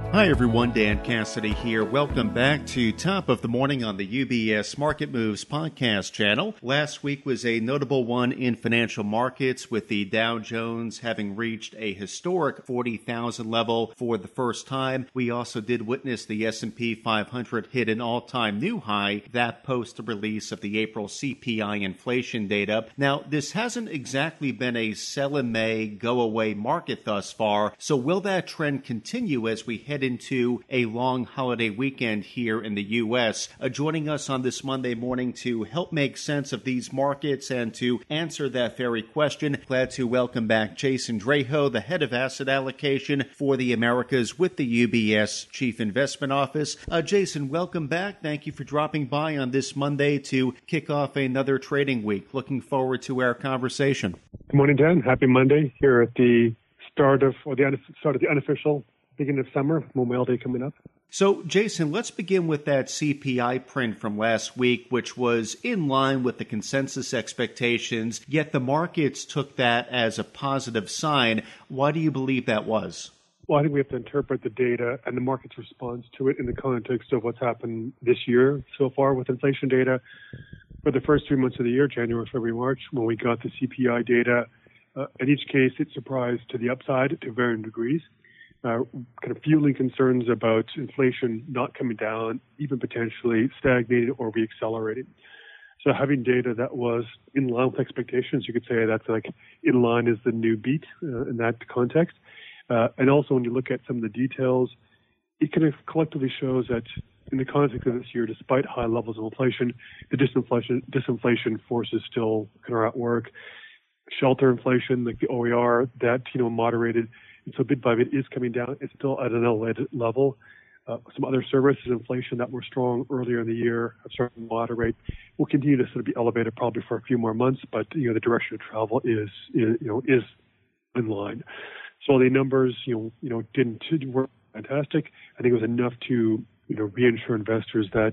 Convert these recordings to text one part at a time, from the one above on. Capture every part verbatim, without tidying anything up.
Hi everyone, Dan Cassidy here. Welcome back to Top of the Morning on the U B S Market Moves podcast channel. Last week was a notable one in financial markets, with the Dow Jones having reached a historic forty thousand level for the first time. We also did witness the S and P five hundred hit an all-time new high, that post the release of the April C P I inflation data. Now, this hasn't exactly been a sell in May, go away market thus far, so will that trend continue as we head into a long holiday weekend here in the U S? Uh, joining us on this Monday morning to help make sense of these markets and to answer that very question, glad to welcome back Jason Draho, the head of asset allocation for the Americas with the U B S Chief Investment Office. Uh, Jason, welcome back. Thank you for dropping by on this Monday to kick off another trading week. Looking forward to our conversation. Good morning, Dan. Happy Monday here at the start of, or the start of the unofficial beginning of summer, Memorial Day coming up. So, Jason, let's begin with that C P I print from last week, which was in line with the consensus expectations, yet the markets took that as a positive sign. Why do you believe that was? Well, I think we have to interpret the data and the market's response to it in the context of what's happened this year so far with inflation data. For the first three months of the year, January, February, March, when we got the C P I data, uh, in each case it surprised to the upside to varying degrees. Uh, kind of fueling concerns about inflation not coming down, even potentially stagnating or reaccelerating. So having data that was in line with expectations, you could say that's like in line is the new beat uh, in that context. Uh, and also when you look at some of the details, it kind of collectively shows that in the context of this year, despite high levels of inflation, the disinflation, disinflation forces still kind of at work. Shelter inflation, like the O E R, that, you know, moderated. So bit by bit is coming down. It's still at an elevated level. Uh, some other services inflation that were strong earlier in the year have started to moderate. Will continue to sort of be elevated probably for a few more months, but you know the direction of travel is, is you know is in line. So the numbers you know you know didn't work fantastic. I think it was enough to you know reassure investors that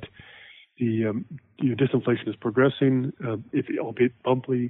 the um, you know, disinflation is progressing, uh, if albeit bumpy.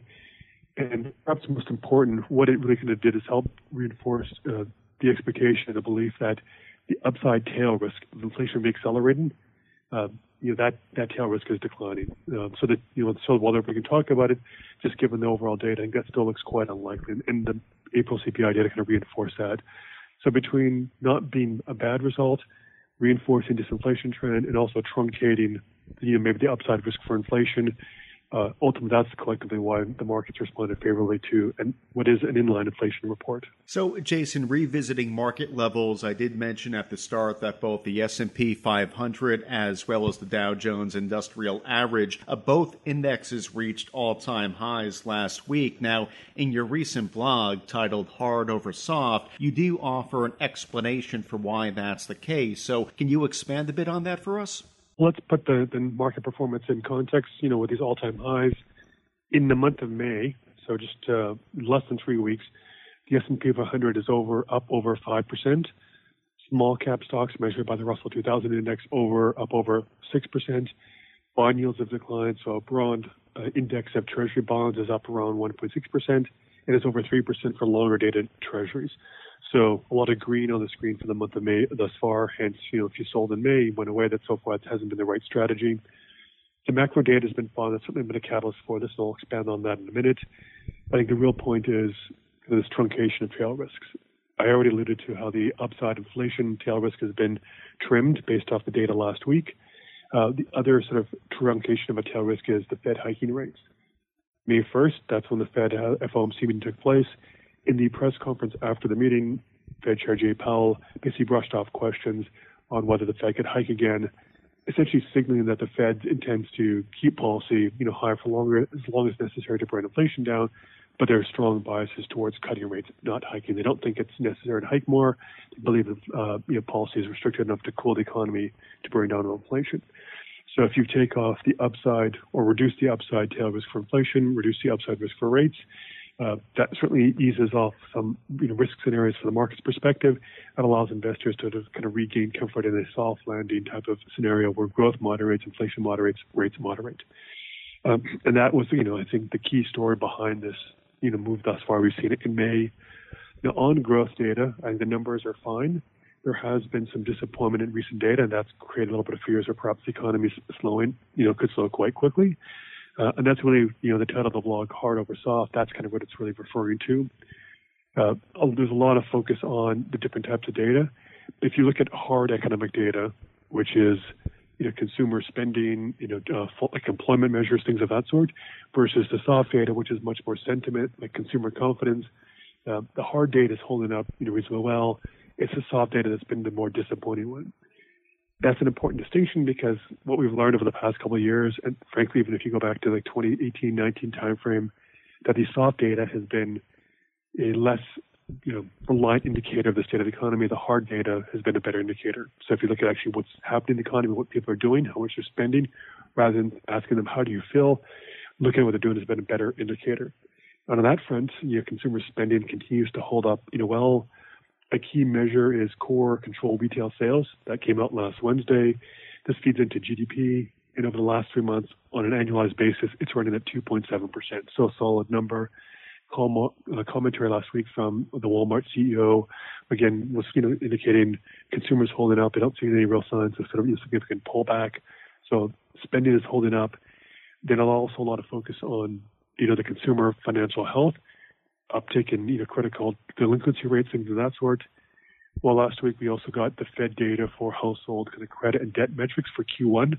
And perhaps most important, what it really kind of did is help reinforce uh, the expectation and the belief that the upside tail risk of inflation be accelerating. Uh, you know that that tail risk is declining. Uh, so that you know, so whether we can talk about it, just given the overall data, I think that still looks quite unlikely. And, and the April C P I data kind of reinforce that. So between not being a bad result, reinforcing disinflation trend, and also truncating, you know, maybe the upside risk for inflation. Uh, ultimately, that's collectively why the markets responded favorably to and what is an inline inflation report. So, Jason, revisiting market levels, I did mention at the start that both the S and P five hundred as well as the Dow Jones Industrial Average, uh, both indexes reached all-time highs last week. Now, in your recent blog titled Hard Over Soft, you do offer an explanation for why that's the case. So, can you expand a bit on that for us? Let's put the, the market performance in context, you know, with these all-time highs. In the month of May, so just uh, less than three weeks, the S and P five hundred is over up over five percent. Small cap stocks measured by the Russell two thousand index over up over six percent. Bond yields have declined, so a broad uh, index of treasury bonds is up around one point six percent, and it's over three percent for longer-dated treasuries. So a lot of green on the screen for the month of May thus far. Hence, you know, if you sold in May, you went away. That so far hasn't been the right strategy. The macro data has been fun. That's certainly been a catalyst for this, and I'll expand on that in a minute. I think the real point is this truncation of tail risks. I already alluded to how the upside inflation tail risk has been trimmed based off the data last week. Uh, the other sort of truncation of a tail risk is the Fed hiking rates. May first, that's when the Fed F O M C meeting took place. In the press conference after the meeting, Fed Chair Jay Powell basically brushed off questions on whether the Fed could hike again, essentially signaling that the Fed intends to keep policy, you know, higher for longer, as long as necessary to bring inflation down, but there are strong biases towards cutting rates, not hiking. They don't think it's necessary to hike more. They believe that uh, you know, policy is restricted enough to cool the economy to bring down inflation. So if you take off the upside or reduce the upside tail risk for inflation, reduce the upside risk for rates, Uh, that certainly eases off some you know, risk scenarios from the market's perspective and allows investors to, to kind of regain comfort in a soft landing type of scenario where growth moderates, inflation moderates, rates moderate. Um, and that was, you know, I think the key story behind this, you know, move thus far. We've seen it in May. Now, on growth data, I think the numbers are fine. there has been some disappointment in recent data, and that's created a little bit of fears that perhaps the economy is slowing, you know, could slow quite quickly. Uh, and that's really, you know, the title of the blog, Hard Over Soft, that's kind of what it's really referring to. Uh, there's a lot of focus on the different types of data. If you look at hard economic data, which is, you know, consumer spending, you know, uh, like employment measures, things of that sort, versus the soft data, which is much more sentiment, like consumer confidence, uh, the hard data is holding up, you know, reasonably well. It's the soft data that's been the more disappointing one. That's an important distinction because what we've learned over the past couple of years, and frankly, even if you go back to like twenty eighteen nineteen timeframe, that the soft data has been a less, you know, reliant indicator of the state of the economy. The hard data has been a better indicator. So if you look at actually what's happening in the economy, what people are doing, how much they're spending, rather than asking them, how do you feel, looking at what they're doing has been a better indicator. And on that front, you know, consumer spending continues to hold up, you know, well. A key measure is core control retail sales. That came out last Wednesday. This feeds into G D P. And over the last three months, on an annualized basis, it's running at two point seven percent. So a solid number. Com- uh, commentary last week from the Walmart C E O, again, was, you know, indicating consumers holding up. They don't see any real signs of sort of a significant pullback. So spending is holding up. Then also a lot of focus on, you know, the consumer financial health, uptick in, you know, critical delinquency rates, things of that sort. Well, last week we also got the Fed data for household kind of credit and debt metrics for Q one.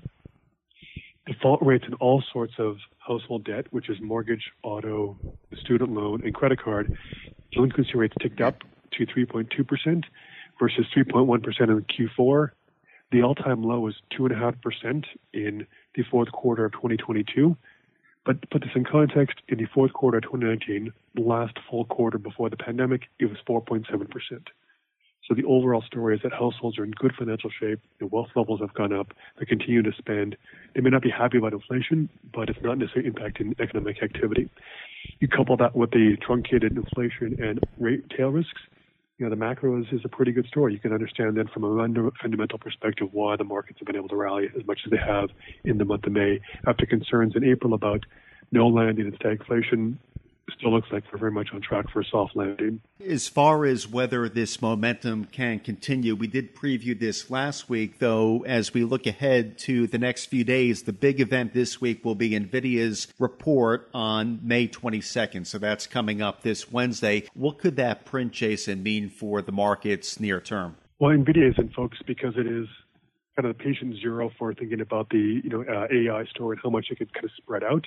Default rates in all sorts of household debt, which is mortgage, auto, student loan, and credit card, delinquency rates ticked up to three point two percent versus three point one percent in Q four. The all-time low was two point five percent in the fourth quarter of twenty twenty-two. But to put this in context, in the fourth quarter of twenty nineteen, the last full quarter before the pandemic, it was four point seven percent. So the overall story is that households are in good financial shape, their wealth levels have gone up, they continue to spend. They may not be happy about inflation, but it's not necessarily impacting economic activity. You couple that with the truncated inflation and rate tail risks, you know, the macro is, is a pretty good story. You can understand then from a fundamental perspective why the markets have been able to rally as much as they have in the month of May. After concerns in April about no landing in stagflation, still looks like we're very much on track for a soft landing. As far as whether this momentum can continue, we did preview this last week, though, as we look ahead to the next few days, the big event this week will be NVIDIA's report on May twenty-second. So that's coming up this Wednesday. What could that print, Jason, mean for the markets near term? Well, NVIDIA is in focus because it is kind of the patient zero for thinking about the, you know, uh, A I story and how much it could kind of spread out.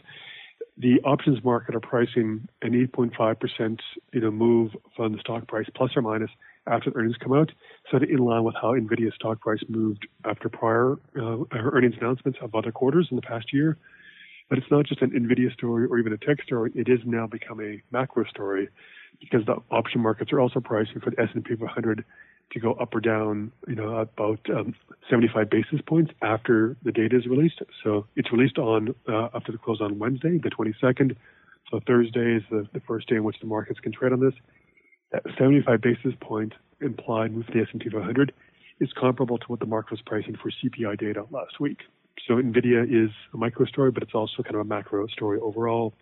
The options market are pricing an eight point five percent, you know, move from the stock price, plus or minus, after the earnings come out, sort of in line with how NVIDIA's stock price moved after prior uh, earnings announcements of other quarters in the past year. But it's not just an NVIDIA story or even a tech story. It has now become a macro story because the option markets are also pricing for the S and P five hundred to go up or down, you know, about um, seventy-five basis points after the data is released. So it's released on uh, after the close on Wednesday, the twenty-second. So Thursday is the, the first day in which the markets can trade on this. That seventy-five basis point implied move for the S and P five hundred is comparable to what the market was pricing for C P I data last week. So NVIDIA is a micro story, but it's also kind of a macro story overall.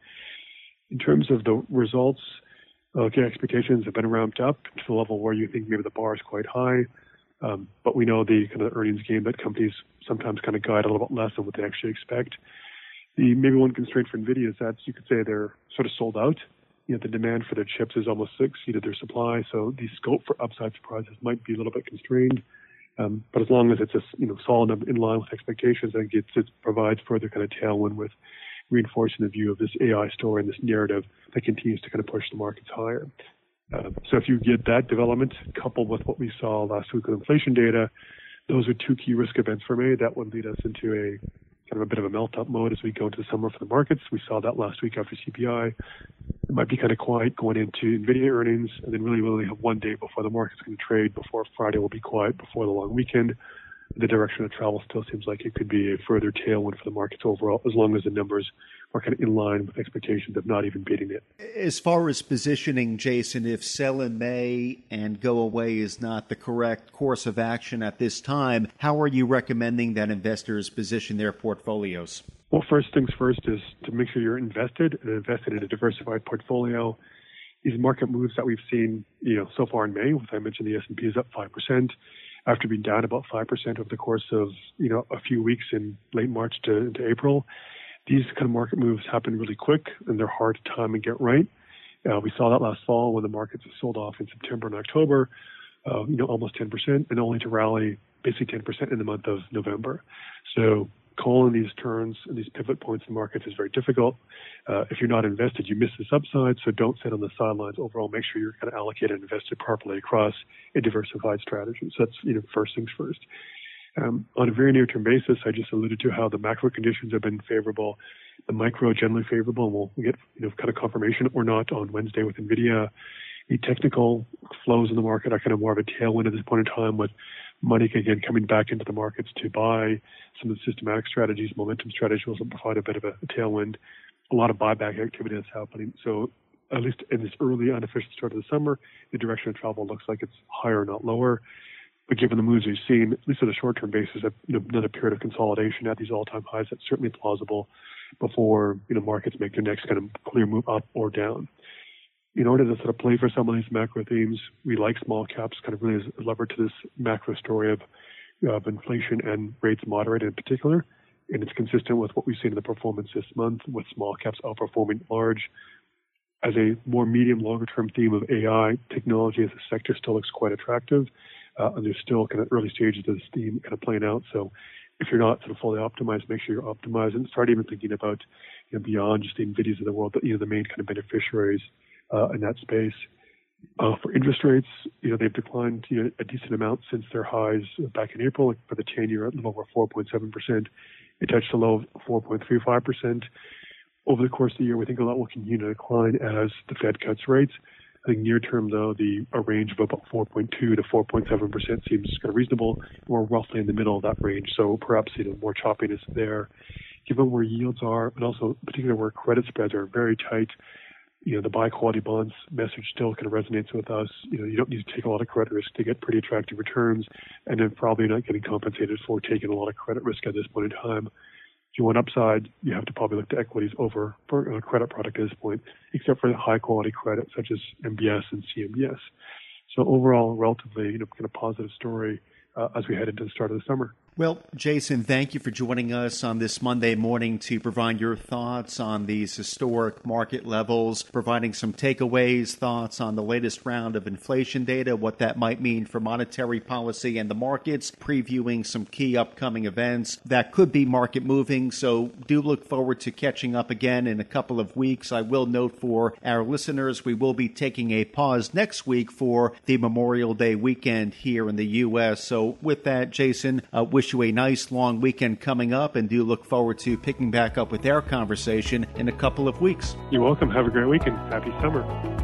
In terms of the results, okay, expectations have been ramped up to the level where you think maybe the bar is quite high. Um, but we know the kind of earnings game that companies sometimes kind of guide a little bit less than what they actually expect. The maybe one constraint for NVIDIA is that you could say they're sort of sold out. You know, the demand for their chips is almost exceeded their supply, so the scope for upside surprises might be a little bit constrained. Um, but as long as it's a, you know, solid in line with expectations, I think it, it provides further kind of tailwind with reinforcing the view of this A I story and this narrative that continues to kind of push the markets higher. Uh, so if you get that development coupled with what we saw last week with inflation data, those are two key risk events for me. That would lead us into a kind of a bit of a melt-up mode as we go into the summer for the markets. We saw that last week after C P I. It might be kind of quiet going into NVIDIA earnings, and then really, really have one day before the market's going to trade, before Friday will be quiet, before the long weekend. The direction of travel still seems like it could be a further tailwind for the markets overall, as long as the numbers are kind of in line with expectations of not even beating it. As far as positioning, Jason, if sell in May and go away is not the correct course of action at this time, how are you recommending that investors position their portfolios? Well, first things first is to make sure you're invested and invested in a diversified portfolio. These market moves that we've seen, you know, so far in May, as I mentioned, the S and P is up five percent. after being down about five percent over the course of, you know, a few weeks in late March to into April. These kind of market moves happen really quick, and they're hard to time and get right. Uh, we saw that last fall when the markets sold off in September and October, uh, you know, almost ten percent, and only to rally basically ten percent in the month of November. So calling these turns and these pivot points in markets is very difficult. Uh, if you're not invested, you miss this upside, so don't sit on the sidelines. Overall, make sure you're kind of allocated and invested properly across a diversified strategy. So that's, you know, first things first. Um, on a very near-term basis, I just alluded to how the macro conditions have been favorable, the micro generally favorable, and we'll get, you know, kind of confirmation or not on Wednesday with NVIDIA. The technical flows in the market are kind of more of a tailwind at this point in time, with money again coming back into the markets to buy some of the systematic strategies. Momentum strategies will provide a bit of a, a tailwind. A lot of buyback activity that's happening. So at least in this early unofficial start of the summer, the direction of travel looks like it's higher, not lower. But given the moves we've seen, at least on a short-term basis, you know, another period of consolidation at these all-time highs, that's certainly plausible before, you know, markets make their next kind of clear move up or down. In order to sort of play for some of these macro themes, we like small caps kind of really as a lever to this macro story of, of inflation and rates moderated in particular. And it's consistent with what we've seen in the performance this month, with small caps outperforming large. As a more medium, longer-term theme of A I, technology as a sector still looks quite attractive. Uh, and there's still kind of early stages of this theme kind of playing out. So if you're not sort of fully optimized, make sure you're optimized and start even thinking about, you know, beyond just the NVIDIAs of the world, but, you know, the main kind of beneficiaries uh, in that space. Uh, for interest rates, you know, they've declined, you know, a decent amount since their highs back in April. For the ten-year at a little over four point seven percent, it touched a low of four point three five percent. Over the course of the year, we think a lot will continue to decline as the Fed cuts rates. I think near term, though, the a range of about four point two to four point seven percent seems kind of reasonable. We're roughly in the middle of that range, so perhaps, you know, more choppiness there. Given where yields are, and also particularly where credit spreads are very tight, you know, the buy quality bonds message still kind of resonates with us. You know, you don't need to take a lot of credit risk to get pretty attractive returns, and then probably not getting compensated for taking a lot of credit risk at this point in time. If you want upside, you have to probably look to equities over for a credit product at this point, except for the high quality credit such as M B S and C M B S. So overall, relatively, you know, kind of positive story uh, as we head into the start of the summer. Well, Jason, thank you for joining us on this Monday morning to provide your thoughts on these historic market levels, providing some takeaways, thoughts on the latest round of inflation data, what that might mean for monetary policy and the markets, previewing some key upcoming events that could be market moving. So do look forward to catching up again in a couple of weeks. I will note for our listeners, we will be taking a pause next week for the Memorial Day weekend here in the U S. So with that, Jason, uh, wish you a nice long weekend coming up, and do look forward to picking back up with our conversation in a couple of weeks. You're welcome. Have a great weekend. Happy summer.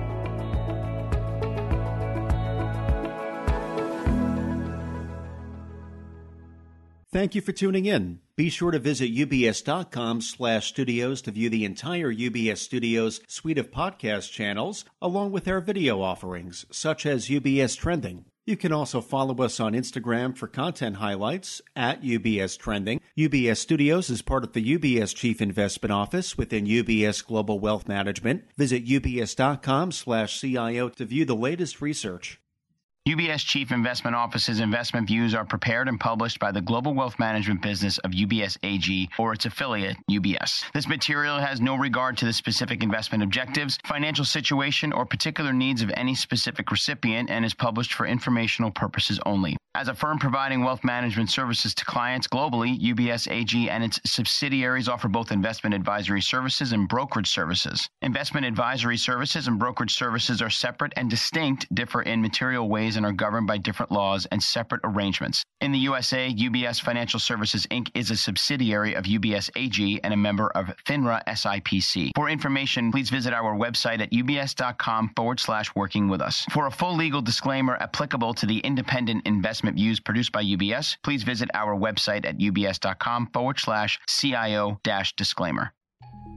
Thank you for tuning in. Be sure to visit ubs.com slash studios to view the entire U B S Studios suite of podcast channels, along with our video offerings, such as U B S Trending. You can also follow us on Instagram for content highlights at U B S Trending. U B S Studios is part of the U B S Chief Investment Office within U B S Global Wealth Management. Visit ubs.com slash CIO to view the latest research. U B S Chief Investment Office's investment views are prepared and published by the global wealth management business of U B S A G or its affiliate, U B S. This material has no regard to the specific investment objectives, financial situation, or particular needs of any specific recipient and is published for informational purposes only. As a firm providing wealth management services to clients globally, U B S A G and its subsidiaries offer both investment advisory services and brokerage services. Investment advisory services and brokerage services are separate and distinct, differ in material ways, and are governed by different laws and separate arrangements. In the U S A, U B S Financial Services, Incorporated is a subsidiary of U B S A G and a member of FINRA S I P C. For information, please visit our website at ubs.com forward slash working with us. For a full legal disclaimer applicable to the independent investment views produced by U B S, please visit our website at ubs.com forward slash CIO dash disclaimer.